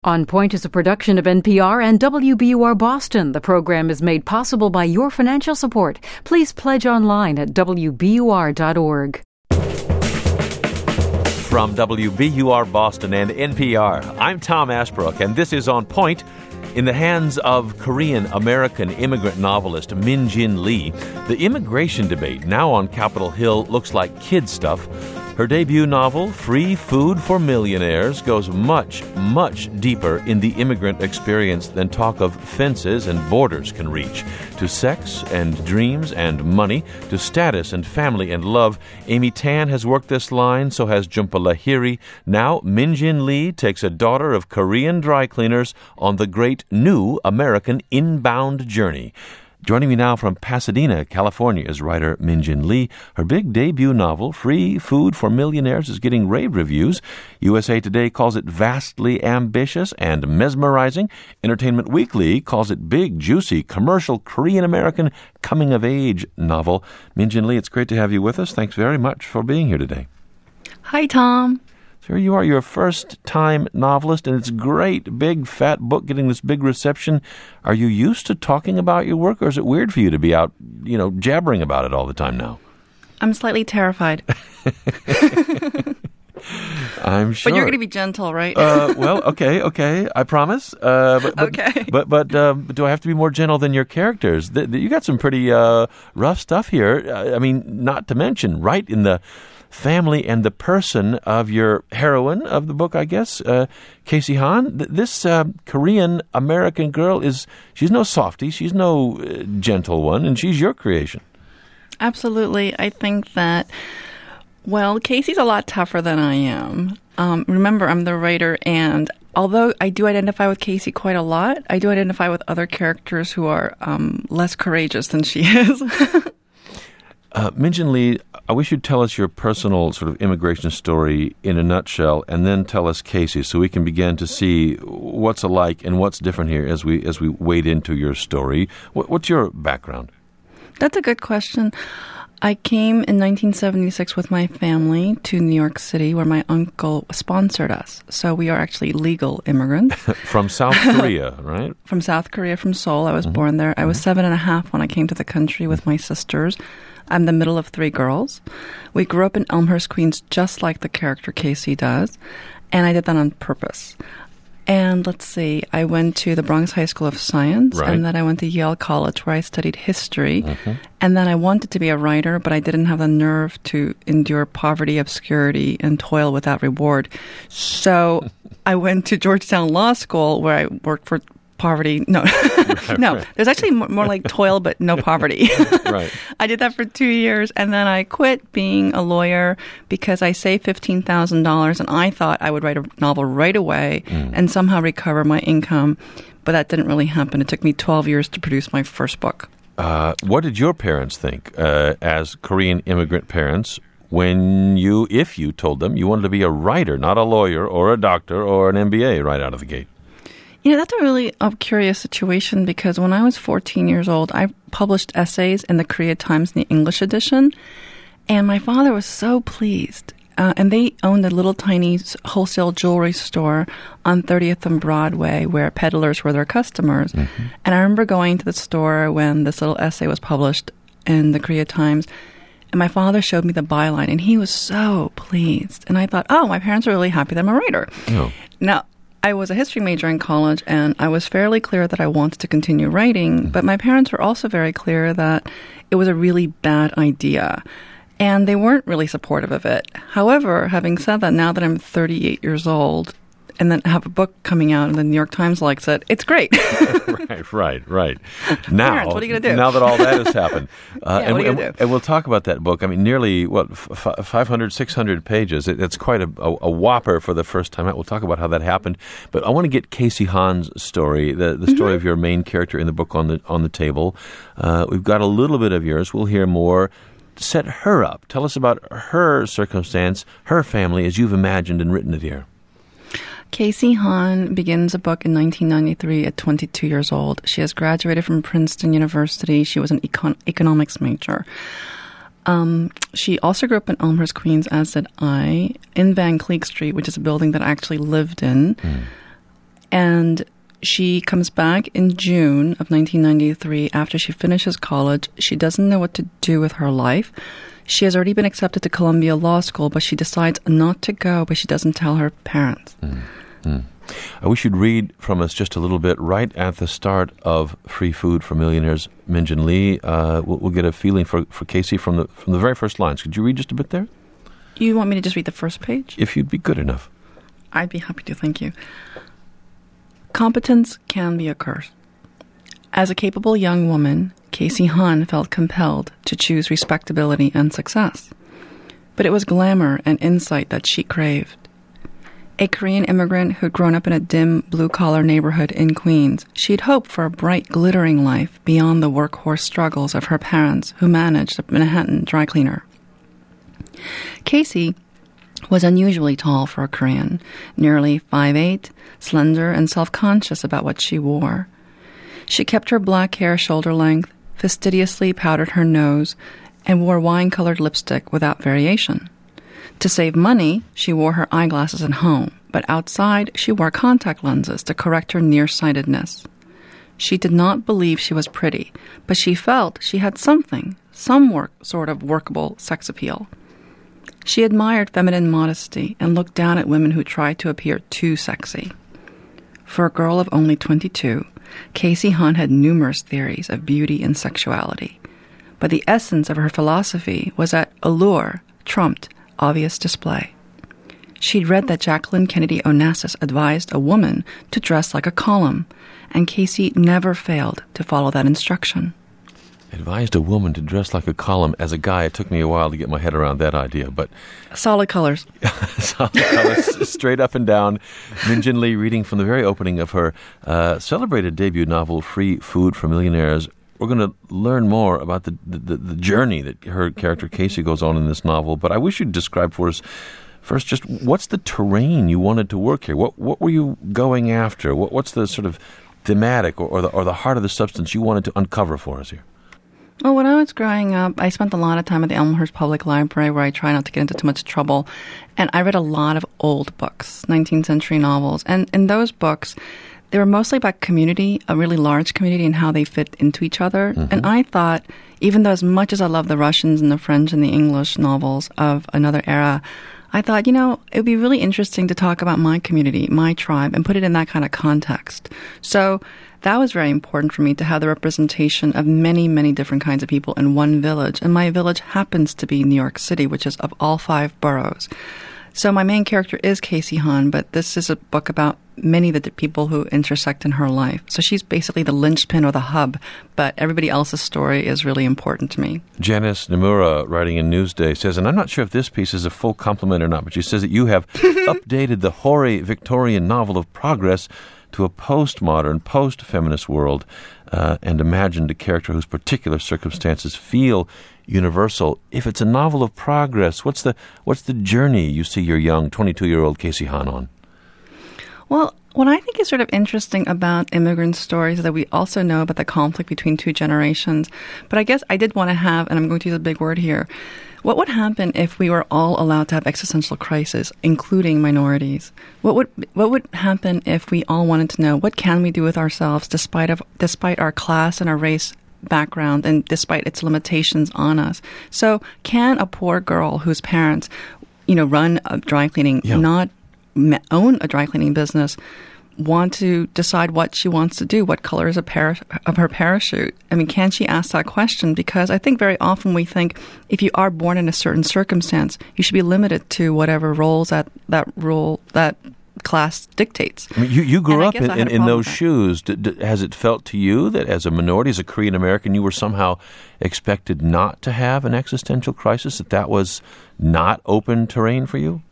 On Point is a production of NPR and WBUR Boston. The program is made possible by your financial support. Please pledge online at WBUR.org. From WBUR Boston and NPR, I'm Tom Ashbrook, and this is On Point. In the hands of Korean-American immigrant novelist Min Jin Lee, the immigration debate now on Capitol Hill looks like kid stuff. Her debut novel, Free Food for Millionaires, goes much, much deeper in the immigrant experience than talk of fences and borders can reach. To sex and dreams and money, to status and family and love, Amy Tan has worked this line, so has Jhumpa Lahiri. Now, Min Jin Lee takes a daughter of Korean dry cleaners on the great new American inbound journey. Joining me now from Pasadena, California, is writer Min Jin Lee. Her big debut novel, Free Food for Millionaires, is getting rave reviews. USA Today calls it vastly ambitious and mesmerizing. Entertainment Weekly calls it big, juicy, commercial, Korean-American coming-of-age novel. Min Jin Lee, it's great to have you with us. Thanks very much for being here today. Hi, Tom. So here you are, you're a first-time novelist, and it's a great, big, fat book getting this big reception. Are you used to talking about your work, or is it weird for you to be out, jabbering about it all the time now? I'm slightly terrified. I'm sure. But you're going to be gentle, right? Well, okay, I promise. Okay. But do I have to be more gentle than your characters? You got some pretty rough stuff here. Not to mention, right in the family and the person of your heroine of the book, I guess, Casey Han. This Korean-American girl she's no softie, she's no gentle one, and she's your creation. Absolutely. I think that, Casey's a lot tougher than I am. Remember, I'm the writer, and although I do identify with Casey quite a lot, I do identify with other characters who are less courageous than she is. Min Jin Lee, I wish you'd tell us your personal sort of immigration story in a nutshell, and then tell us Casey, so we can begin to see what's alike and what's different here as we wade into your story. What's your background? That's a good question. I came in 1976 with my family to New York City, where my uncle sponsored us. So we are actually legal immigrants. From South Korea, right? From South Korea, from Seoul. I was born there. I was 7.5 when I came to the country with my sisters. I'm the middle of 3 girls. We grew up in Elmhurst, Queens, just like the character Casey does. And I did that on purpose. And let's see, I went to the Bronx High School of Science, right. And then I went to Yale College, where I studied history. Mm-hmm. And then I wanted to be a writer, but I didn't have the nerve to endure poverty, obscurity, and toil without reward. So I went to Georgetown Law School, where I worked for poverty. No, right. There's actually more like toil, but no poverty. Right. I did that for 2 years, and then I quit being a lawyer because I saved $15,000, and I thought I would write a novel right away and somehow recover my income, but that didn't really happen. It took me 12 years to produce my first book. What did your parents think as Korean immigrant parents if you told them you wanted to be a writer, not a lawyer or a doctor or an MBA right out of the gate? That's a really curious situation, because when I was 14 years old, I published essays in the Korea Times in the English edition, and my father was so pleased. And they owned a little tiny wholesale jewelry store on 30th and Broadway, where peddlers were their customers. Mm-hmm. And I remember going to the store when this little essay was published in the Korea Times, and my father showed me the byline, and he was so pleased. And I thought, my parents are really happy that I'm a writer. Oh. Now, I was a history major in college, and I was fairly clear that I wanted to continue writing, but my parents were also very clear that it was a really bad idea, and they weren't really supportive of it. However, having said that, now that I'm 38 years old, and then have a book coming out and the New York Times likes it, it's great. Right. Now, parents, what are you going to do? Now that all that has happened. What are you going to do? And we'll talk about that book. nearly, 500, 600 pages. It's quite a whopper for the first time out. We'll talk about how that happened. But I want to get Casey Han's story, the story of your main character in the book on the table. We've got a little bit of yours. We'll hear more. Set her up. Tell us about her circumstance, her family, as you've imagined and written it here. Casey Han begins a book in 1993 at 22 years old. She has graduated from Princeton University. She was an economics major. She also grew up in Elmhurst, Queens, as did I, in Van Cleek Street, which is a building that I actually lived in. And she comes back in June of 1993 after she finishes college. She doesn't know what to do with her life. She has already been accepted to Columbia Law School, but she decides not to go, but she doesn't tell her parents. I wish you'd read from us just a little bit right at the start of Free Food for Millionaires, Min Jin Lee. We'll get a feeling for Casey from the very first lines. Could you read just a bit there? You want me to just read the first page? If you'd be good enough. I'd be happy to, thank you. Competence can be a curse. As a capable young woman, Casey Han felt compelled to choose respectability and success. But it was glamour and insight that she craved. A Korean immigrant who'd grown up in a dim, blue-collar neighborhood in Queens, she'd hoped for a bright, glittering life beyond the workhorse struggles of her parents who managed a Manhattan dry cleaner. Casey was unusually tall for a Korean, nearly 5'8", slender and self-conscious about what she wore. She kept her black hair shoulder length, fastidiously powdered her nose, and wore wine-colored lipstick without variation. To save money, she wore her eyeglasses at home, but outside she wore contact lenses to correct her nearsightedness. She did not believe she was pretty, but she felt she had some sort of workable sex appeal. She admired feminine modesty and looked down at women who tried to appear too sexy. For a girl of only 22, Casey Han had numerous theories of beauty and sexuality, but the essence of her philosophy was that allure trumped obvious display. She'd read that Jacqueline Kennedy Onassis advised a woman to dress like a column, and Casey never failed to follow that instruction. Advised a woman to dress like a column. As a guy, it took me a while to get my head around that idea, but... Solid colors. Solid colors, straight up and down. Min Jin Lee reading from the very opening of her celebrated debut novel, Free Food for Millionaires. We're going to learn more about the journey that her character Casey goes on in this novel, but I wish you'd describe for us first just what's the terrain you wanted to work here? What were you going after? What's the sort of thematic or the heart of the substance you wanted to uncover for us here? Well, when I was growing up, I spent a lot of time at the Elmhurst Public Library where I try not to get into too much trouble. And I read a lot of old books, 19th century novels. And in those books, they were mostly about community, a really large community, and how they fit into each other. Mm-hmm. And I thought, even though as much as I love the Russians and the French and the English novels of another era, I thought, it would be really interesting to talk about my community, my tribe, and put it in that kind of context. So that was very important for me to have the representation of many, many different kinds of people in one village. And my village happens to be New York City, which is of all 5 boroughs. So my main character is Casey Han, but this is a book about many of the people who intersect in her life. So she's basically the linchpin or the hub, but everybody else's story is really important to me. Janice Nomura, writing in Newsday, says, and I'm not sure if this piece is a full compliment or not, but she says that you have updated the hoary Victorian novel of progress to a postmodern, post-feminist world and imagined a character whose particular circumstances feel universal. If it's a novel of progress, what's the journey you see your young 22-year-old Casey Han on? Well, what I think is sort of interesting about immigrant stories is that we also know about the conflict between 2 generations. But I guess I did want to have, and I'm going to use a big word here, what would happen if we were all allowed to have existential crises, including minorities? What would happen if we all wanted to know what can we do with ourselves despite our class and our race background and despite its limitations on us? So can a poor girl whose parents, run a dry cleaning, not own a dry cleaning business, want to decide what she wants to do, what color is of her parachute? I mean, can she ask that question? Because I think very often we think if you are born in a certain circumstance, you should be limited to whatever roles that class dictates. I mean, you grew up in those shoes. Has it felt to you that as a minority, as a Korean American, you were somehow expected not to have an existential crisis, that was not open terrain for you?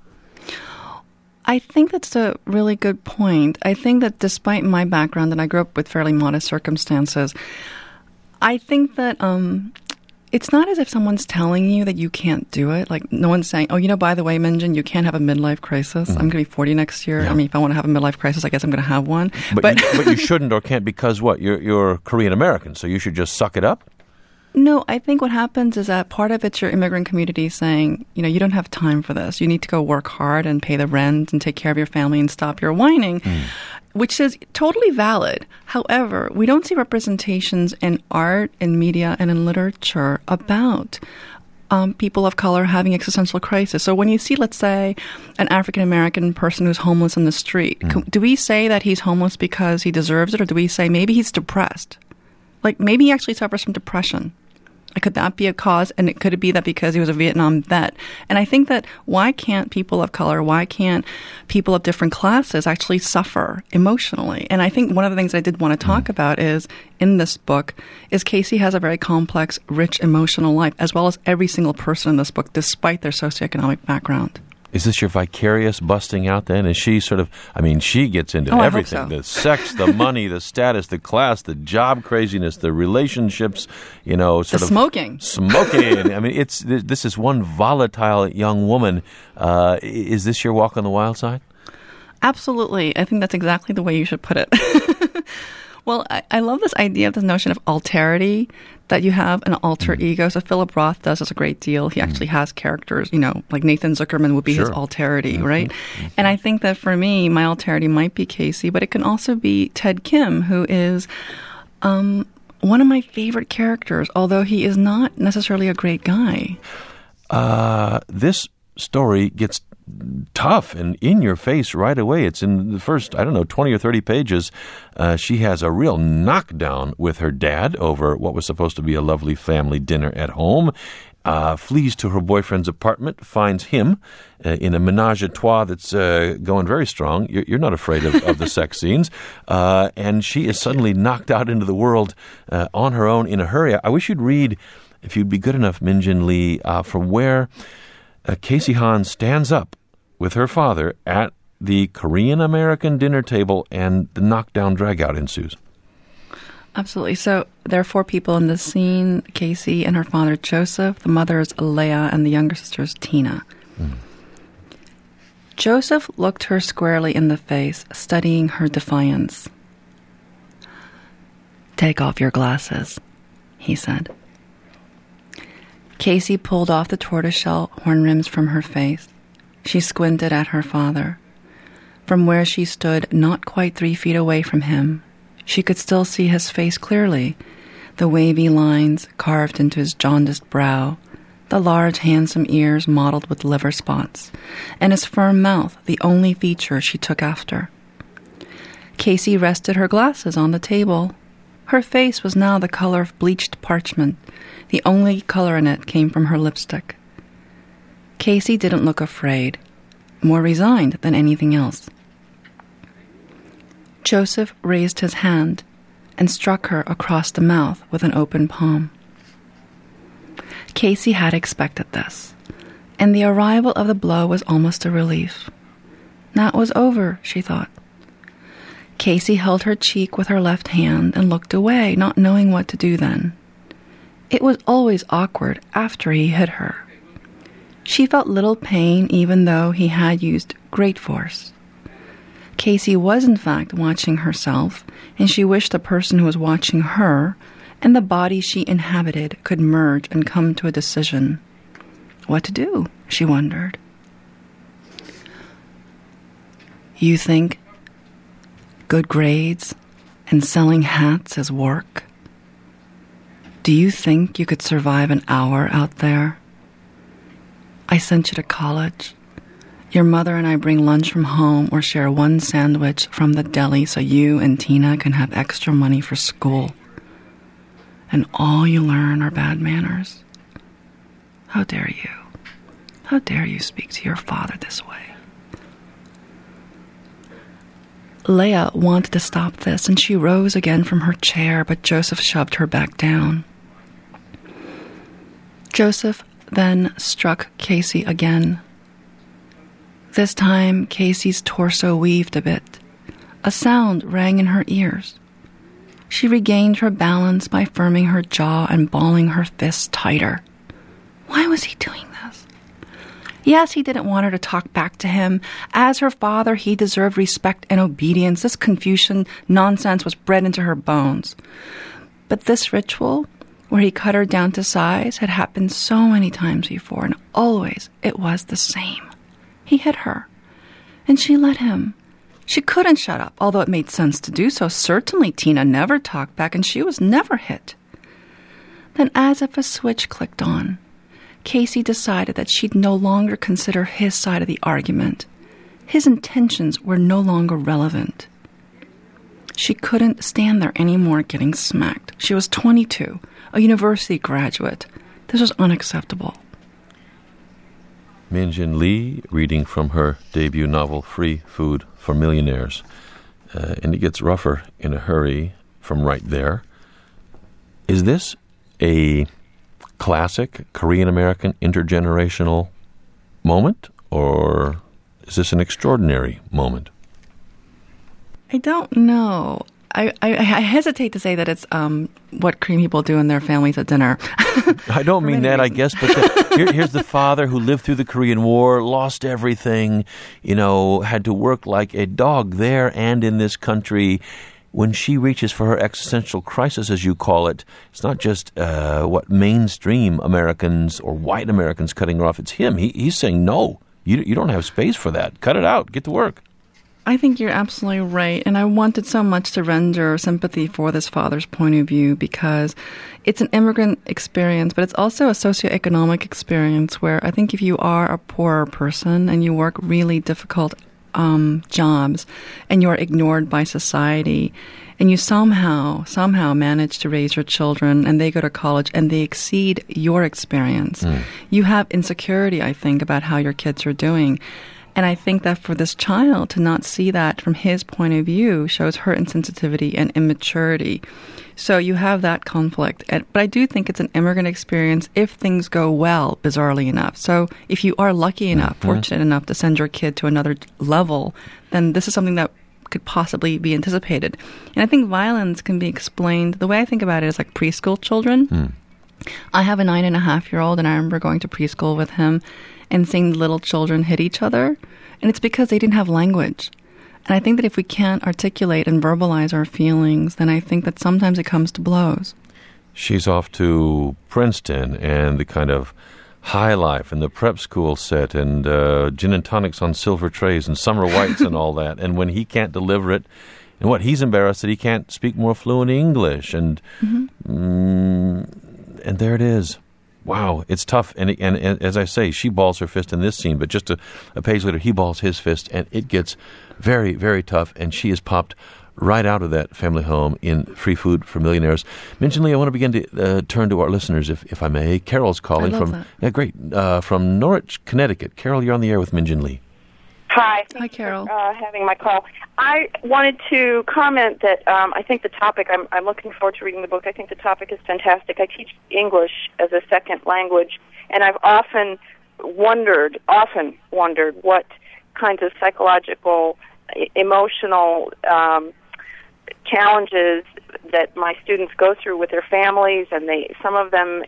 I think that's a really good point. I think that despite my background, and I grew up with fairly modest circumstances, I think that it's not as if someone's telling you that you can't do it. Like, no one's saying, by the way, Min Jin, you can't have a midlife crisis. Mm-hmm. I'm going to be 40 next year. Yeah. I mean, if I want to have a midlife crisis, I guess I'm going to have one. But you shouldn't or can't because what? You're Korean American, so you should just suck it up? No, I think what happens is that part of it's your immigrant community saying, you don't have time for this. You need to go work hard and pay the rent and take care of your family and stop your whining. which is totally valid. However, we don't see representations in art, in media, and in literature about people of color having existential crisis. So when you see, let's say, an African-American person who's homeless in the street, do we say that he's homeless because he deserves it, or do we say maybe he's depressed? Like, maybe he actually suffers from depression. Could that be a cause? And could it be that because he was a Vietnam vet? And I think that why can't people of color, why can't people of different classes actually suffer emotionally? And I think one of the things I did want to talk about is, in this book, is Casey has a very complex, rich emotional life, as well as every single person in this book, despite their socioeconomic background. Is this your vicarious busting out then? Is she sort of, I mean, she gets into everything. I hope so. The sex, the money, the status, the class, the job craziness, the relationships, you know, sort the of smoking. Smoking. I mean, this is one volatile young woman. Is this your walk on the wild side? Absolutely. I think that's exactly the way you should put it. Well, I love this idea of this notion of alterity, that you have an alter ego. So Philip Roth does this a great deal. He actually has characters, you know, like Nathan Zuckerman would be his alterity, right? And I think that for me, my alterity might be Casey, but it can also be Ted Kim, who is one of my favorite characters, although he is not necessarily a great guy. This story gets tough and in your face right away. It's in the first, 20 or 30 pages. She has a real knockdown with her dad over what was supposed to be a lovely family dinner at home. Flees to her boyfriend's apartment, finds him in a menage a trois that's going very strong. You're not afraid of the sex scenes. And she is suddenly knocked out into the world on her own in a hurry. I wish you'd read, if you'd be good enough, Min-Jin Lee, from where Casey Han stands up with her father at the Korean-American dinner table and the knockdown drag-out ensues. Absolutely. So there are 4 people in this scene: Casey and her father, Joseph. The mother is Leah, and the younger sister is Tina. Joseph looked her squarely in the face, studying her defiance. "Take off your glasses," he said. Casey pulled off the tortoiseshell horn rims from her face. She squinted at her father. From where she stood, not quite 3 feet away from him, she could still see his face clearly, the wavy lines carved into his jaundiced brow, the large, handsome ears mottled with liver spots, and his firm mouth, the only feature she took after. Casey rested her glasses on the table. Her face was now the color of bleached parchment. The only color in it came from her lipstick. Casey didn't look afraid, more resigned than anything else. Joseph raised his hand and struck her across the mouth with an open palm. Casey had expected this, and the arrival of the blow was almost a relief. Now it was over, she thought. Casey held her cheek with her left hand and looked away, not knowing what to do then. It was always awkward after he hit her. She felt little pain even though he had used great force. Casey was in fact watching herself, and she wished the person who was watching her and the body she inhabited could merge and come to a decision. What to do, she wondered. "You think good grades and selling hats is work? Do you think you could survive an hour out there? I sent you to college. Your mother and I bring lunch from home or share one sandwich from the deli so you and Tina can have extra money for school. And all you learn are bad manners. How dare you? How dare you speak to your father this way?" Leah wanted to stop this, and she rose again from her chair, but Joseph shoved her back down. Joseph then struck Casey again. This time, Casey's torso weaved a bit. A sound rang in her ears. She regained her balance by firming her jaw and balling her fists tighter. Why was he doing this? Yes, he didn't want her to talk back to him. As her father, he deserved respect and obedience. This Confucian nonsense was bred into her bones. But this ritual, where he cut her down to size, had happened so many times before, and always it was the same. He hit her, and she let him. She couldn't shut up, although it made sense to do so. Certainly, Tina never talked back, and she was never hit. Then, as if a switch clicked on, Casey decided that she'd no longer consider his side of the argument. His intentions were no longer relevant. She couldn't stand there anymore getting smacked. She was 22, a university graduate. This was unacceptable. Min-Jin Lee, reading from her debut novel, Free Food for Millionaires. And it gets rougher in a hurry from right there. Is this a classic Korean-American intergenerational moment, or is this an extraordinary moment? I don't know. I hesitate to say that it's what Korean people do in their families at dinner. I don't mean that, I guess, but here's the father who lived through the Korean War, lost everything, had to work like a dog there and in this country. When she reaches for her existential crisis, as you call it, it's not just mainstream Americans or white Americans cutting her off. It's him. He's saying, no, you don't have space for that. Cut it out. Get to work. I think you're absolutely right. And I wanted so much to render sympathy for this father's point of view because it's an immigrant experience, but it's also a socioeconomic experience where I think if you are a poorer person and you work really difficult jobs and you're ignored by society and you somehow manage to raise your children and they go to college and they exceed your experience, you have insecurity, I think, about how your kids are doing. And I think that for this child to not see that from his point of view shows her insensitivity and immaturity. So you have that conflict. But I do think it's an immigrant experience if things go well, bizarrely enough. So if you are lucky enough, fortunate enough to send your kid to another level, then this is something that could possibly be anticipated. And I think violence can be explained. The way I think about it is like preschool children. I have a 9.5-year-old, and I remember going to preschool with him and seeing little children hit each other. And it's because they didn't have language. And I think that if we can't articulate and verbalize our feelings, then I think that sometimes it comes to blows. She's off to Princeton and the kind of high life and the prep school set and gin and tonics on silver trays and summer whites and all that. And when he can't deliver it, and he's embarrassed that he can't speak more fluent English. And and there it is. Wow, it's tough. And as I say, she balls her fist in this scene, but just a page later, he balls his fist, and it gets very, very tough, and she is popped right out of that family home in Free Food for Millionaires. Min-Jin Lee, I want to begin to turn to our listeners, if I may. Carol's calling from Norwich, Connecticut. Carol, you're on the air with Min-Jin Lee. Hi. Hi, Carol. Having my call. I wanted to comment that I think the topic, I'm looking forward to reading the book. I think the topic is fantastic. I teach English as a second language, and I've often wondered what kinds of psychological, emotional challenges that my students go through with their families, and some of them,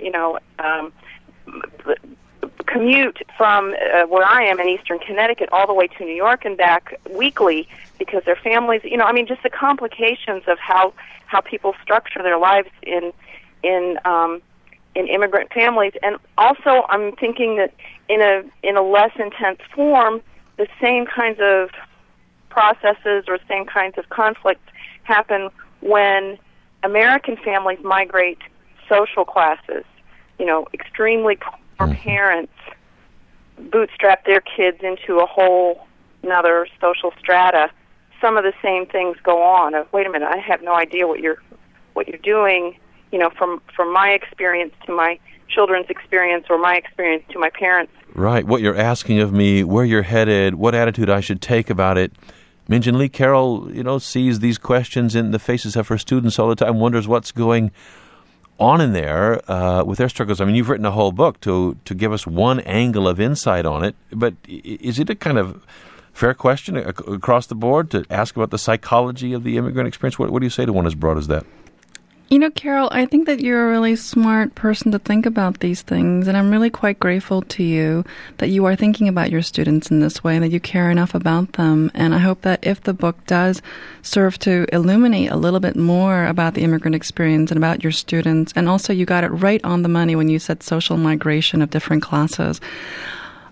commute from where I am in eastern Connecticut all the way to New York and back weekly because their families, just the complications of how people structure their lives in immigrant families. And also I'm thinking that in a less intense form, the same kinds of processes or same kinds of conflicts happen when American families migrate social classes. Extremely poor parents bootstrap their kids into a whole another social strata. Some of the same things go on. Wait a minute, I have no idea what you're doing. From my experience to my children's experience, or my experience to my parents. Right. What you're asking of me, where you're headed, what attitude I should take about it. Min-Jin Lee, Carol, sees these questions in the faces of her students all the time, wonders what's going on in there with their struggles. I mean, you've written a whole book to give us one angle of insight on it, but is it a kind of fair question across the board to ask about the psychology of the immigrant experience? What do you say to one as broad as that? Carol, I think that you're a really smart person to think about these things, and I'm really quite grateful to you that you are thinking about your students in this way and that you care enough about them. And I hope that if the book does serve to illuminate a little bit more about the immigrant experience and about your students, and also you got it right on the money when you said social migration of different classes.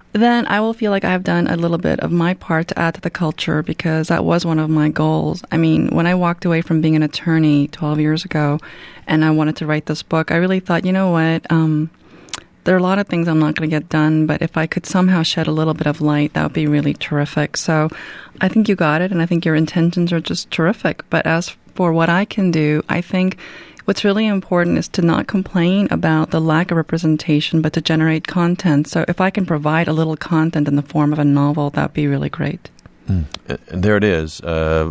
then I will feel like I've done a little bit of my part to add to the culture, because that was one of my goals. I mean, when I walked away from being an attorney 12 years ago and I wanted to write this book, I really thought, you know what, there are a lot of things I'm not going to get done, but if I could somehow shed a little bit of light, that would be really terrific. So I think you got it, and I think your intentions are just terrific. But as for what I can do, I think what's really important is to not complain about the lack of representation, but to generate content. So if I can provide a little content in the form of a novel, that would be really great. And there it is,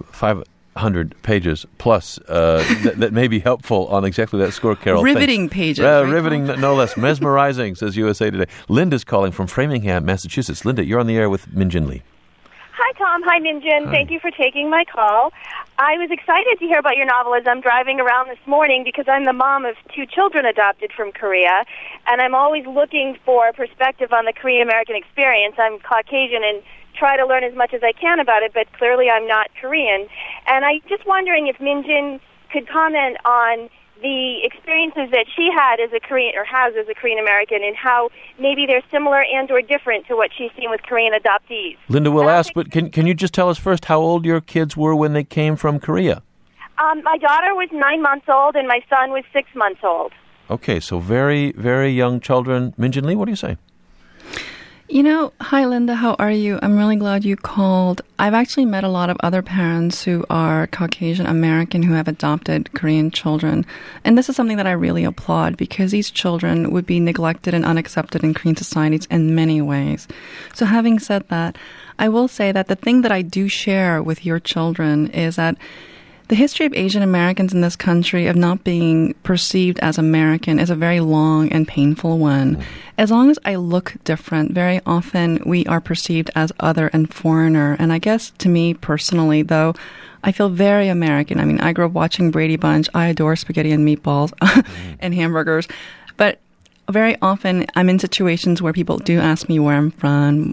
500 pages plus that may be helpful on exactly that score, Carol. Riveting Thanks. pages. Right? Riveting, no less. Mesmerizing, says USA Today. Linda's calling from Framingham, Massachusetts. Linda, you're on the air with Minjin Lee. Hi, Tom. Hi, Minjin. Hi. Thank you for taking my call. I was excited to hear about your novel as I'm driving around this morning, because I'm the mom of 2 children adopted from Korea, and I'm always looking for perspective on the Korean-American experience. I'm Caucasian and try to learn as much as I can about it, but clearly I'm not Korean. And I'm just wondering if Minjin could comment on the experiences that she had as a Korean, or has as a Korean American, and how maybe they're similar and or different to what she's seen with Korean adoptees. Linda will ask, but can you just tell us first how old your kids were when they came from Korea? My daughter was 9 months old and my son was 6 months old. Okay, so very, very young children. Minjin Lee, what do you say? You know, hi Linda, how are you? I'm really glad you called. I've actually met a lot of other parents who are Caucasian American who have adopted Korean children. And this is something that I really applaud, because these children would be neglected and unaccepted in Korean societies in many ways. So having said that, I will say that the thing that I do share with your children is that the history of Asian Americans in this country of not being perceived as American is a very long and painful one. As long as I look different, very often we are perceived as other and foreigner. And I guess to me personally, though, I feel very American. I mean, I grew up watching Brady Bunch. I adore spaghetti and meatballs and hamburgers. But very often I'm in situations where people do ask me where I'm from,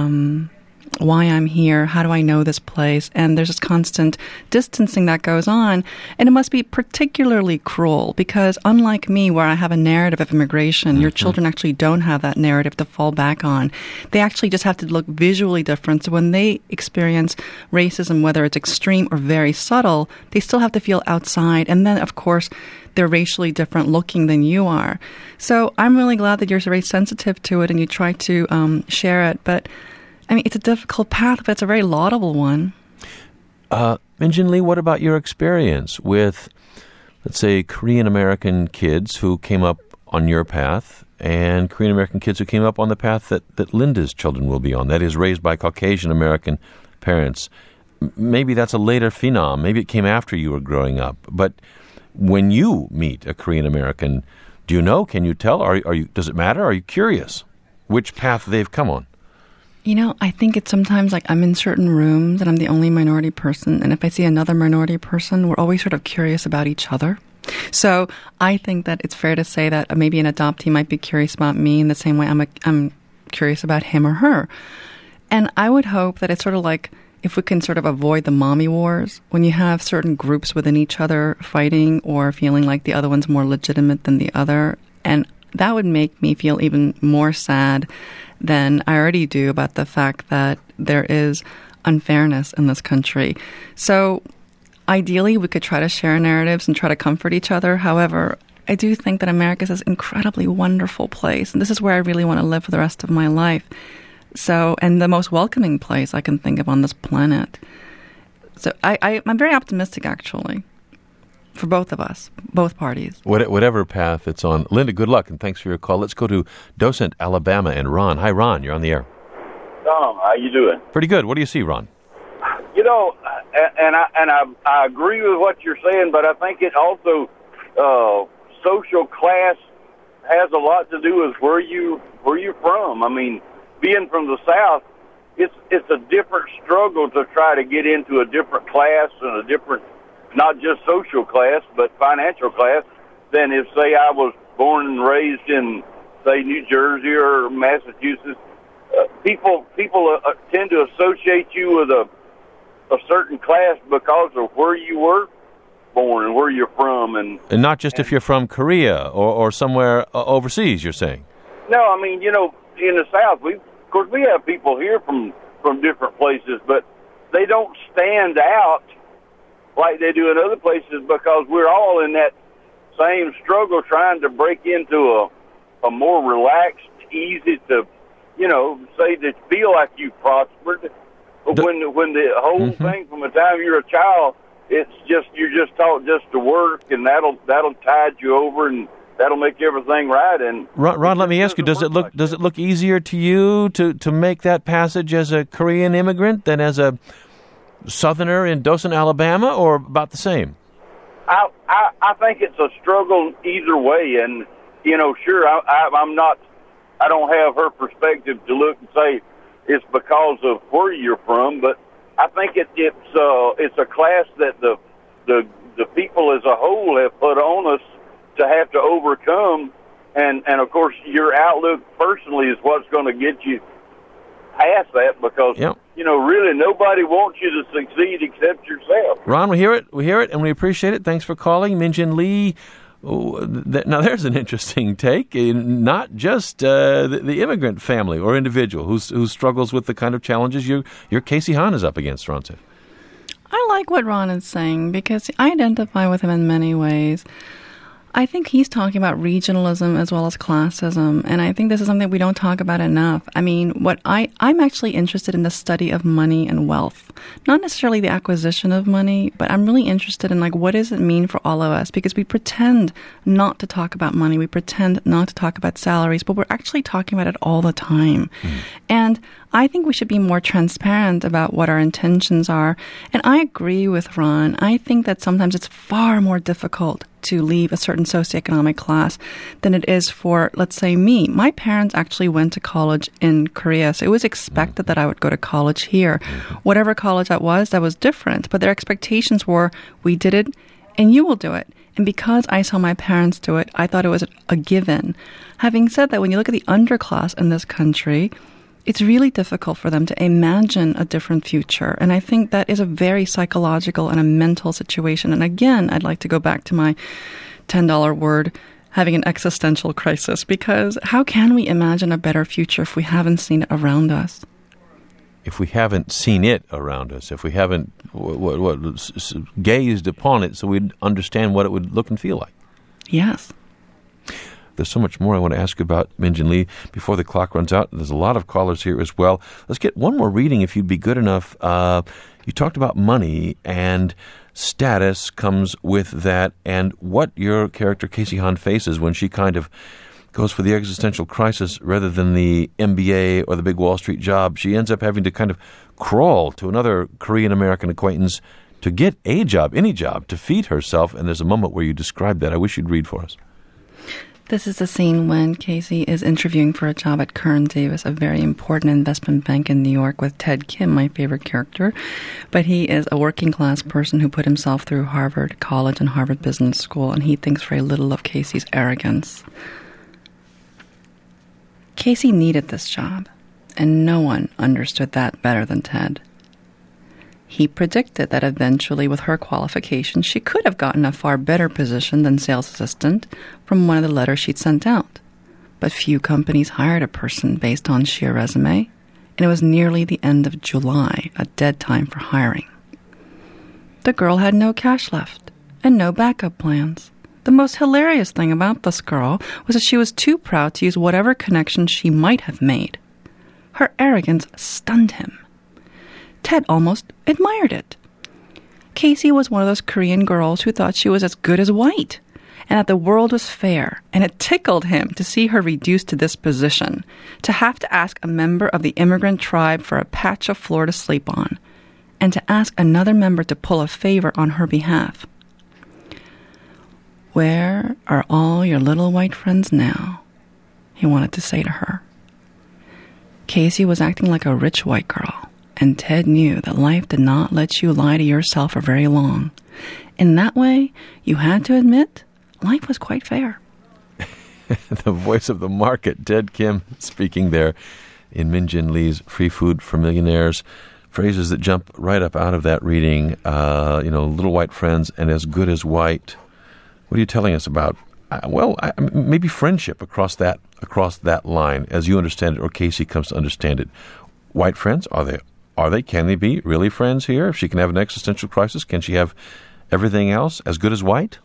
why I'm here, how do I know this place, and there's this constant distancing that goes on, and it must be particularly cruel, because unlike me, where I have a narrative of immigration, your children actually don't have that narrative to fall back on. They actually just have to look visually different, so when they experience racism, whether it's extreme or very subtle, they still have to feel outside, and then, of course, they're racially different looking than you are. So I'm really glad that you're very sensitive to it and you try to share it, but I mean, it's a difficult path, but it's a very laudable one. Minjin Lee, what about your experience with, let's say, Korean-American kids who came up on your path and Korean-American kids who came up on the path that Linda's children will be on, that is, raised by Caucasian-American parents? Maybe that's a later phenom. Maybe it came after you were growing up. But when you meet a Korean-American, do you know? Can you tell? Does it matter? Are you curious which path they've come on? You know, I think it's sometimes like I'm in certain rooms and I'm the only minority person. And if I see another minority person, we're always sort of curious about each other. So I think that it's fair to say that maybe an adoptee might be curious about me in the same way I'm curious about him or her. And I would hope that it's sort of like if we can sort of avoid the mommy wars, when you have certain groups within each other fighting or feeling like the other one's more legitimate than the other. And that would make me feel even more sad than I already do about the fact that there is unfairness in this country. So ideally, we could try to share narratives and try to comfort each other. However, I do think that America is this incredibly wonderful place, and this is where I really want to live for the rest of my life. So, and the most welcoming place I can think of on this planet. So I'm very optimistic, actually, for both of us, both parties. Whatever path it's on. Linda, good luck, and thanks for your call. Let's go to Docent, Alabama, and Ron. Hi, Ron. You're on the air. Tom, how you doing? Pretty good. What do you see, Ron? You know, and I agree with what you're saying, but I think it also social class has a lot to do with where you're from. I mean, being from the South, it's a different struggle to try to get into a different class and a different, not just social class, but financial class, than if, say, I was born and raised in, say, New Jersey or Massachusetts. People tend to associate you with a certain class because of where you were born and where you're from. And not just if you're from Korea or somewhere overseas, you're saying? No, I mean, you know, in the South, course, we have people here from different places, but they don't stand out like they do in other places because we're all in that same struggle trying to break into a more relaxed, easy to, say that feel like you prospered. But when the whole thing from the time you're a child, it's just you're just taught just to work, and that'll tide you over, and that'll make everything right. And Ron, let me ask you: does it look easier to you to make that passage as a Korean immigrant than as a Southerner in Dothan, Alabama, or about the same? I think it's a struggle either way, and sure, I'm not. I don't have her perspective to look and say it's because of where you're from, but I think it's a class that the people as a whole have put on us to have to overcome, and of course your outlook personally is what's going to get you past that because really nobody wants you to succeed except yourself. Ron, we hear it, and we appreciate it. Thanks for calling, Min-Jin Lee. Now there's an interesting take. Not just the immigrant family or individual who struggles with the kind of challenges your Casey Hahn is up against, Ron said. I like what Ron is saying because I identify with him in many ways. I think he's talking about regionalism as well as classism, and I think this is something we don't talk about enough. I mean, I'm actually interested in the study of money and wealth, not necessarily the acquisition of money, but I'm really interested in what does it mean for all of us, because we pretend not to talk about money, we pretend not to talk about salaries, but we're actually talking about it all the time. And I think we should be more transparent about what our intentions are. And I agree with Ron. I think that sometimes it's far more difficult to leave a certain socioeconomic class than it is for, let's say, me. My parents actually went to college in Korea, so it was expected that I would go to college here. Whatever college that was different. But their expectations were, we did it, and you will do it. And because I saw my parents do it, I thought it was a given. Having said that, when you look at the underclass in this country, it's really difficult for them to imagine a different future. And I think that is a very psychological and a mental situation. And again, I'd like to go back to my $10 word, having an existential crisis, because how can we imagine a better future if we haven't seen it around us? If we haven't seen it around us, if we haven't gazed upon it so we'd understand what it would look and feel like. Yes. There's so much more I want to ask about Min-Jin Lee before the clock runs out. There's a lot of callers here as well. Let's get one more reading if you'd be good enough. You talked about money and status comes with that, and what your character Casey Hahn faces when she kind of goes for the existential crisis rather than the MBA or the big Wall Street job. She ends up having to kind of crawl to another Korean-American acquaintance to get a job, any job, to feed herself, and there's a moment where you describe that. I wish you'd read for us. This is the scene when Casey is interviewing for a job at Kern Davis, a very important investment bank in New York, with Ted Kim, my favorite character. But he is a working class person who put himself through Harvard College and Harvard Business School, and he thinks very little of Casey's arrogance. Casey needed this job, and no one understood that better than Ted. He predicted that eventually, with her qualifications, she could have gotten a far better position than sales assistant from one of the letters she'd sent out. But few companies hired a person based on sheer resume, and it was nearly the end of July, a dead time for hiring. The girl had no cash left and no backup plans. The most hilarious thing about this girl was that she was too proud to use whatever connections she might have made. Her arrogance stunned him. Ted almost admired it. Casey was one of those Korean girls who thought she was as good as white, and that the world was fair, and it tickled him to see her reduced to this position, to have to ask a member of the immigrant tribe for a patch of floor to sleep on, and to ask another member to pull a favor on her behalf. "Where are all your little white friends now?" he wanted to say to her. Casey was acting like a rich white girl, and Ted knew that life did not let you lie to yourself for very long. In that way, you had to admit, life was quite fair. The voice of the market, Ted Kim, speaking there in Min-Jin Lee's Free Food for Millionaires. Phrases that jump right up out of that reading, little white friends and as good as white. What are you telling us about maybe friendship across that line, as you understand it, or Casey comes to understand it. White friends, are they? Can they be really friends here? If she can have an existential crisis, can she have everything else as good as white?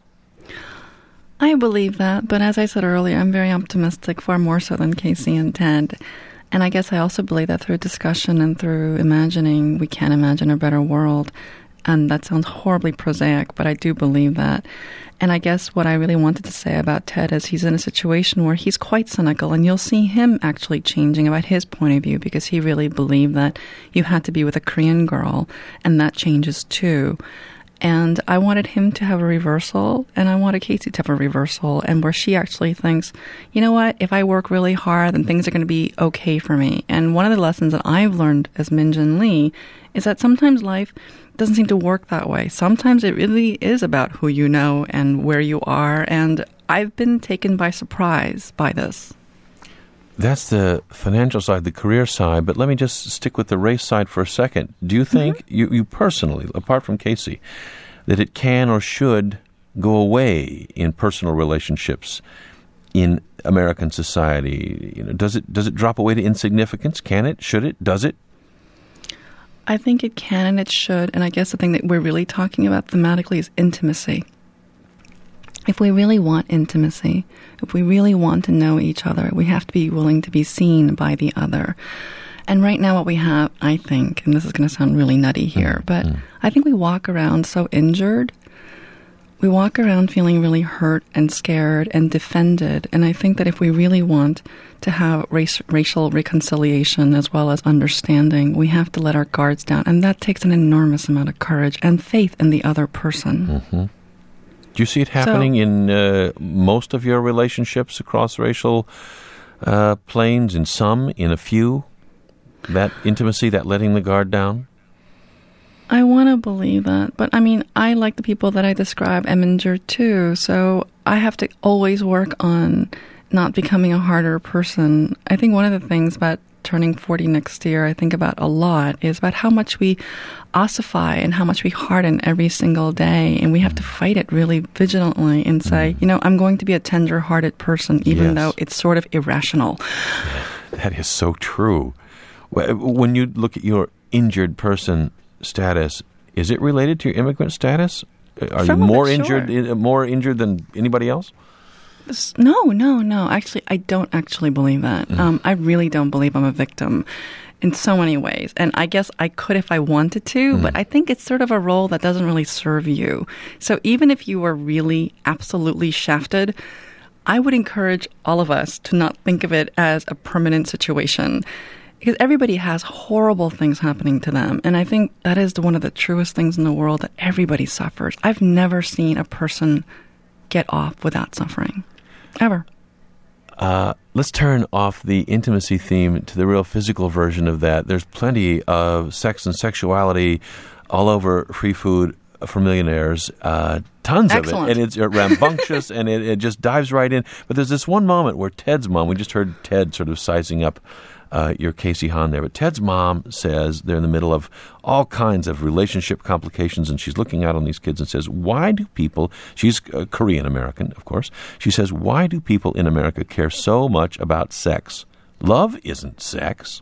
I believe that, but as I said earlier, I'm very optimistic, far more so than Casey and Ted. And I guess I also believe that through discussion and through imagining, we can imagine a better world. And that sounds horribly prosaic, but I do believe that. And I guess what I really wanted to say about Ted is he's in a situation where he's quite cynical, and you'll see him actually changing about his point of view, because he really believed that you had to be with a Korean girl, and that changes too. And I wanted him to have a reversal, and I wanted Casey to have a reversal, and where she actually thinks, you know what, if I work really hard, then things are going to be okay for me. And one of the lessons that I've learned as Min-Jin Lee is that sometimes life doesn't seem to work that way. Sometimes it really is about who you know and where you are, and I've been taken by surprise by this. That's the financial side, the career side, but let me just stick with the race side for a second. Do you think, you personally, apart from Casey, that it can or should go away in personal relationships in American society? You know, does it drop away to insignificance? Can it? Should it? Does it? I think it can and it should, and I guess the thing that we're really talking about thematically is intimacy. If we really want intimacy, if we really want to know each other, we have to be willing to be seen by the other. And right now what we have, I think, and this is going to sound really nutty here, but I think we walk around so injured. We walk around feeling really hurt and scared and defended. And I think that if we really want to have racial reconciliation as well as understanding, we have to let our guards down. And that takes an enormous amount of courage and faith in the other person. Mm-hmm. Do you see it happening in most of your relationships across racial planes, in some, in a few? That intimacy, that letting the guard down? I want to believe that. But, I mean, I, like the people that I describe, am injured too. So I have to always work on not becoming a harder person. I think one of the things about turning 40 next year, I think about a lot, is about how much we ossify and how much we harden every single day. And we have to fight it really vigilantly and say, you know, I'm going to be a tender-hearted person, even though it's sort of irrational. That is so true. When you look at your injured person status, is it related to your immigrant status? Are you more injured than anybody else? No. Actually, I don't actually believe that. I really don't believe I'm a victim in so many ways. And I guess I could if I wanted to, but I think it's sort of a role that doesn't really serve you. So even if you were really absolutely shafted, I would encourage all of us to not think of it as a permanent situation. Because everybody has horrible things happening to them. And I think that is one of the truest things in the world, that everybody suffers. I've never seen a person get off without suffering. Ever. Let's turn off the intimacy theme to the real physical version of that. There's plenty of sex and sexuality all over Free Food for Millionaires. Tons of it. And it's rambunctious, and it just dives right in. But there's this one moment where Ted's mom, we just heard Ted sort of sizing up your Casey Hahn there. But Ted's mom says they're in the middle of all kinds of relationship complications, and she's looking out on these kids and says, why do people, she's Korean American, of course, she says, why do people in America care so much about sex? Love isn't sex.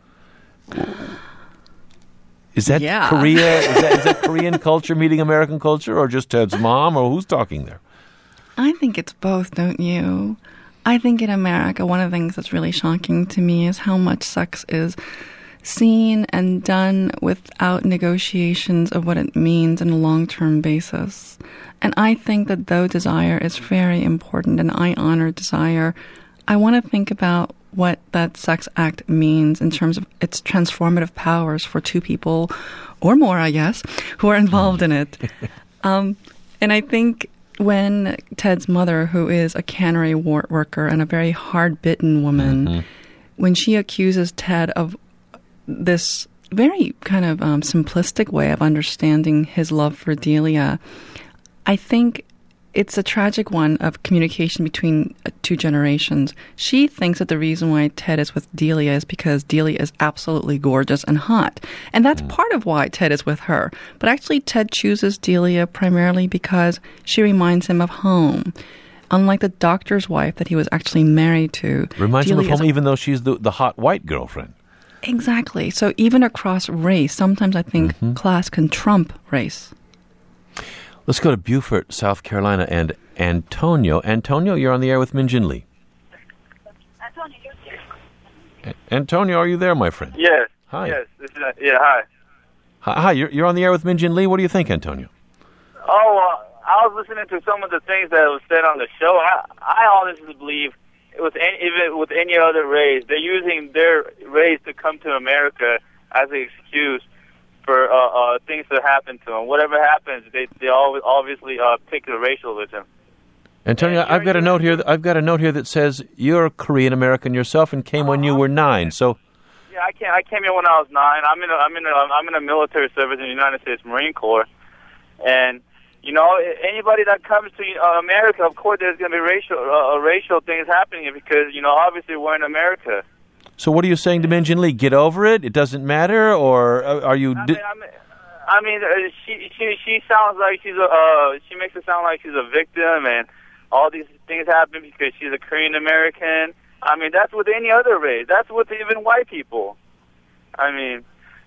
Is that Korea? Is that Korean culture meeting American culture, or just Ted's mom, or who's talking there? I think it's both, don't you? I think in America, one of the things that's really shocking to me is how much sex is seen and done without negotiations of what it means on a long-term basis. And I think that though desire is very important, and I honor desire, I want to think about what that sex act means in terms of its transformative powers for two people, or more, I guess, who are involved in it. And I think when Ted's mother, who is a cannery worker and a very hard-bitten woman, when she accuses Ted of this very kind of simplistic way of understanding his love for Delia, I think it's a tragic one of communication between two generations. She thinks that the reason why Ted is with Delia is because Delia is absolutely gorgeous and hot. And that's part of why Ted is with her. But actually, Ted chooses Delia primarily because she reminds him of home. unlike the doctor's wife that he was actually married to. Reminds him of home, even though she's the hot white girlfriend. Exactly. So even across race, sometimes I think class can trump race. Let's go to Beaufort, South Carolina, and Antonio. Antonio, you're on the air with Min-Jin Lee. Antonio, are you there, my friend? Yes. Hi. Yes. Hi. Hi, you're on the air with Min-Jin Lee. What do you think, Antonio? Oh, I was listening to some of the things that was said on the show, and I honestly believe even with any other race, they're using their race to come to America as an excuse for things to happen to them. Whatever happens, they always obviously pick the racialism. Antonio, I've got a note here. I've got a note here that says you're Korean American yourself and came when you were 9. So, yeah, I came here when I was 9. I'm in a military service in the United States Marine Corps, and you know, anybody that comes to America, of course, there's going to be racial things happening because, you know, obviously we're in America. So what are you saying to Min-Jin Lee? Get over it? It doesn't matter? Or are you... She sounds like she makes it sound like she's a victim and all these things happen because she's a Korean American. I mean, that's with any other race. That's with even white people. I mean,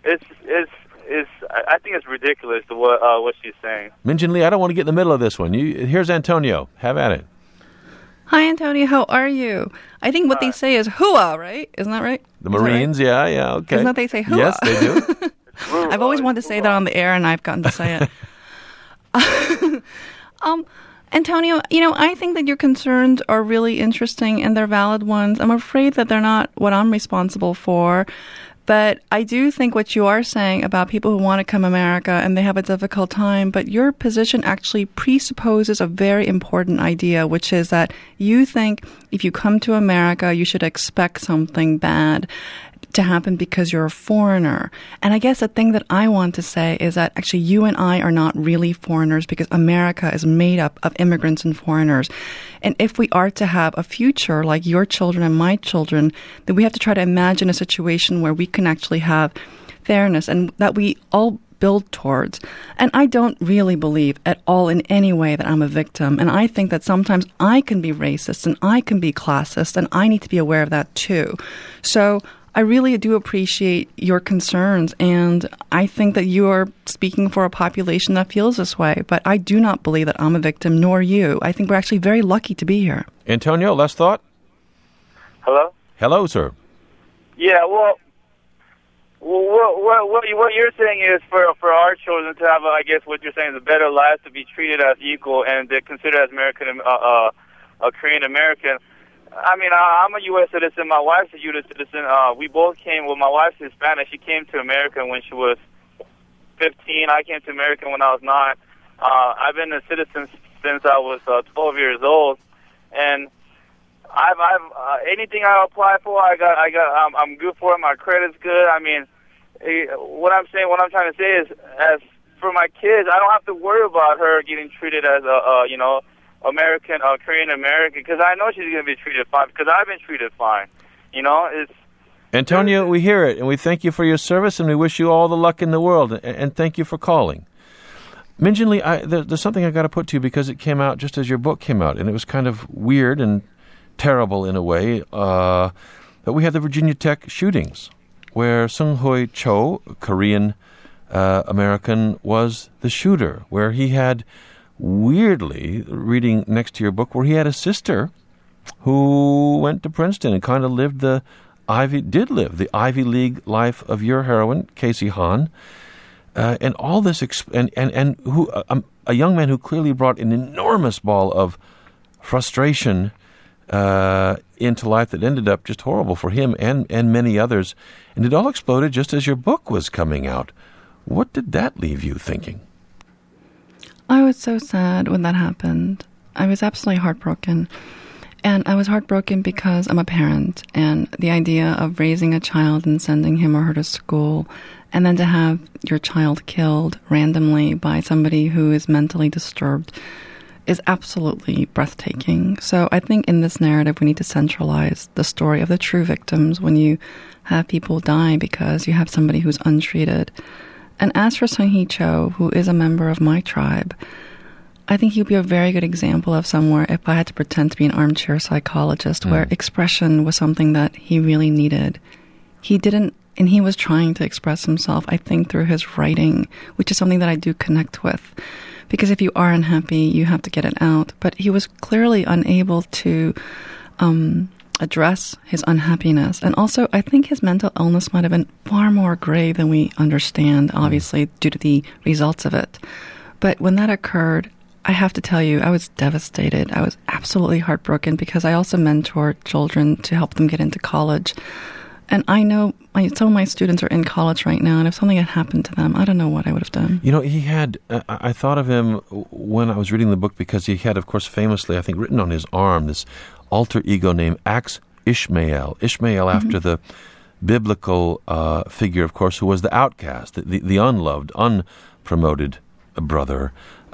I think it's ridiculous to what she's saying. Min-Jin Lee, I don't want to get in the middle of this one. Here's Antonio. Have at it. Hi, Antonio. How are you? I think what they say is hua, right? Isn't that right? The Marines, right? Yeah, okay. Isn't that they say hua? Yes, they do. I've always wanted to say that on the air, and I've gotten to say it. Antonio, you know, I think that your concerns are really interesting, and they're valid ones. I'm afraid that they're not what I'm responsible for. But I do think what you are saying about people who want to come to America and they have a difficult time, but your position actually presupposes a very important idea, which is that you think if you come to America, you should expect something bad to happen because you're a foreigner. And I guess the thing that I want to say is that actually you and I are not really foreigners because America is made up of immigrants and foreigners. And if we are to have a future like your children and my children, then we have to try to imagine a situation where we can actually have fairness and that we all build towards. And I don't really believe at all in any way that I'm a victim. And I think that sometimes I can be racist and I can be classist and I need to be aware of that too. So I really do appreciate your concerns, and I think that you are speaking for a population that feels this way, but I do not believe that I'm a victim, nor you. I think we're actually very lucky to be here. Antonio, last thought? Hello? Hello, sir. Yeah, well what you're saying is for our children to have, I guess what you're saying is a better life, to be treated as equal, and they're considered as American, a Korean American. I mean, I'm a U.S. citizen. My wife's a U.S. citizen. We both came. Well, my wife's Hispanic. She came to America when she was 15. I came to America when I was 9. I've been a citizen since I was 12 years old, and I've anything I apply for, I'm good for it. My credit's good. I mean, what I'm trying to say is, as for my kids, I don't have to worry about her getting treated as a American, Korean American, because I know she's going to be treated fine, because I've been treated fine. You know, it's... Antonio, we hear it, and we thank you for your service, and we wish you all the luck in the world, and thank you for calling. Min-Jin Lee, there's something I got to put to you, because it came out just as your book came out, and it was kind of weird and terrible in a way, that we had the Virginia Tech shootings, where Seung-Hui Cho, a Korean American, was the shooter, where he had... weirdly, reading next to your book, where he had a sister who went to Princeton and kind of lived the Ivy League life of your heroine, Casey Han, and all this, and who a young man who clearly brought an enormous ball of frustration into life that ended up just horrible for him and many others, and it all exploded just as your book was coming out. What did that leave you thinking? I was so sad when that happened. I was absolutely heartbroken. And I was heartbroken because I'm a parent, and the idea of raising a child and sending him or her to school, and then to have your child killed randomly by somebody who is mentally disturbed is absolutely breathtaking. So I think in this narrative we need to centralize the story of the true victims when you have people die because you have somebody who's untreated. And as for Seung-Hui Cho, who is a member of my tribe, I think he'd be a very good example of somewhere if I had to pretend to be an armchair psychologist where expression was something that he really needed. He didn't, and he was trying to express himself, I think, through his writing, which is something that I do connect with. Because if you are unhappy, you have to get it out. But he was clearly unable to address his unhappiness. And also, I think his mental illness might have been far more grave than we understand, obviously, due to the results of it. But when that occurred, I have to tell you, I was devastated. I was absolutely heartbroken because I also mentor children to help them get into college. And I know some of my students are in college right now, and if something had happened to them, I don't know what I would have done. You know, he had, I thought of him when I was reading the book because he had, of course, famously, I think, written on his arm this alter ego named Ax Ishmael. Ishmael after the biblical figure, of course, who was the outcast, the unloved, unpromoted brother.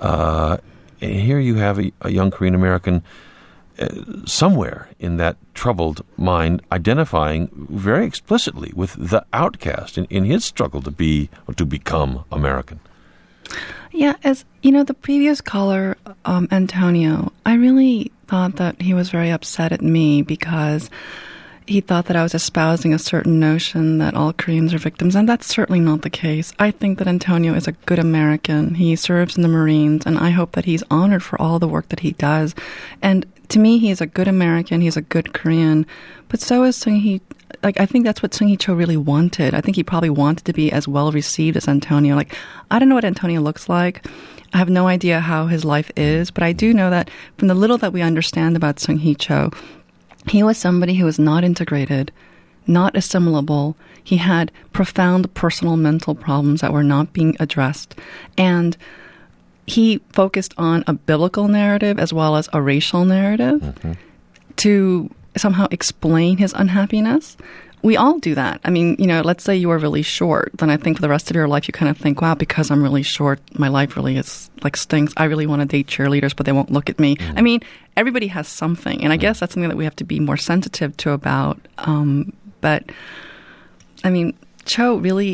Here you have a young Korean American somewhere in that troubled mind identifying very explicitly with the outcast in his struggle to be or to become American. Yeah, as you know, the previous caller, Antonio, I really thought that he was very upset at me because he thought that I was espousing a certain notion that all Koreans are victims, and that's certainly not the case. I think that Antonio is a good American. He serves in the Marines, and I hope that he's honored for all the work that he does. And to me, he is a good American. He's a good Korean. But so is Seung-hee. I think that's what Seung-hee Cho really wanted. I think he probably wanted to be as well received as Antonio. I don't know what Antonio looks like. I have no idea how his life is, but I do know that from the little that we understand about Seung-hee Cho, he was somebody who was not integrated, not assimilable. He had profound personal mental problems that were not being addressed. And he focused on a biblical narrative as well as a racial narrative to somehow explain his unhappiness. We all do that. I mean, let's say you are really short. Then I think for the rest of your life, you kind of think, wow, because I'm really short, my life really is stinks. I really want to date cheerleaders, but they won't look at me. I mean, everybody has something. And I guess that's something that we have to be more sensitive to about. But, I mean, Cho really,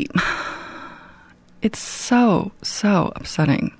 it's so upsetting.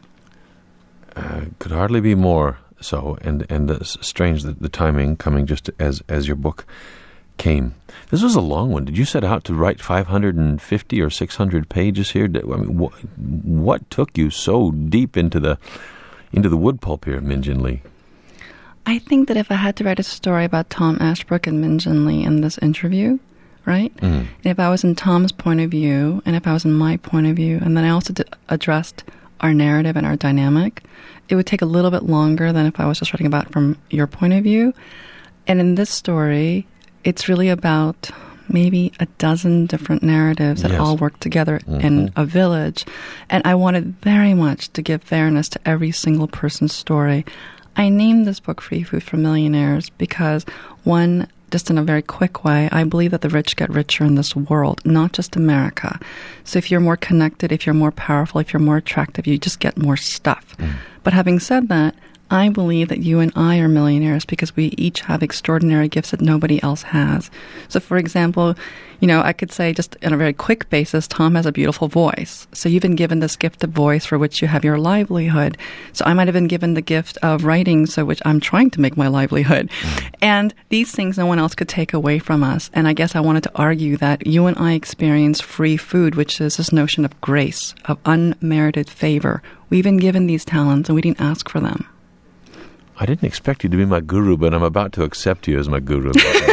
Could hardly be more so, and strange that the timing coming just as your book came. This was a long one. Did you set out to write 550 or 600 pages here? I mean, what took you so deep into the wood pulp here, Min Jin Lee? I think that if I had to write a story about Tom Ashbrook and Min Jin Lee in this interview, right? And if I was in Tom's point of view, and if I was in my point of view, and then I also addressed our narrative and our dynamic, it would take a little bit longer than if I was just writing about it from your point of view. And in this story, it's really about maybe a dozen different narratives that all work together in a village. And I wanted very much to give fairness to every single person's story. I named this book Free Food for Millionaires because, one, just in a very quick way, I believe that the rich get richer in this world, not just America. So if you're more connected, if you're more powerful, if you're more attractive, you just get more stuff. But having said that, I believe that you and I are millionaires because we each have extraordinary gifts that nobody else has. So, for example, I could say just on a very quick basis, Tom has a beautiful voice. So you've been given this gift of voice for which you have your livelihood. So I might have been given the gift of writing, so which I'm trying to make my livelihood. And these things no one else could take away from us. And I guess I wanted to argue that you and I experience free food, which is this notion of grace, of unmerited favor. We've been given these talents and we didn't ask for them. I didn't expect you to be my guru, but I'm about to accept you as my guru.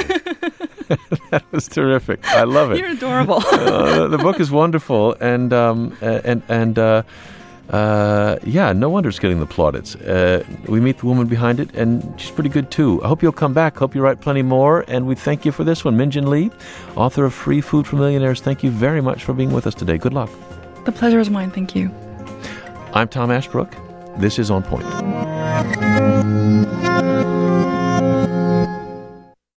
That was terrific. I love it. You're adorable. The book is wonderful, and no wonder it's getting the plaudits. We meet the woman behind it, and she's pretty good too. I hope you'll come back. Hope you write plenty more, and we thank you for this one. Min Jin Lee, author of Free Food for Millionaires. Thank you very much for being with us today. Good luck. The pleasure is mine. Thank you. I'm Tom Ashbrook. This is On Point.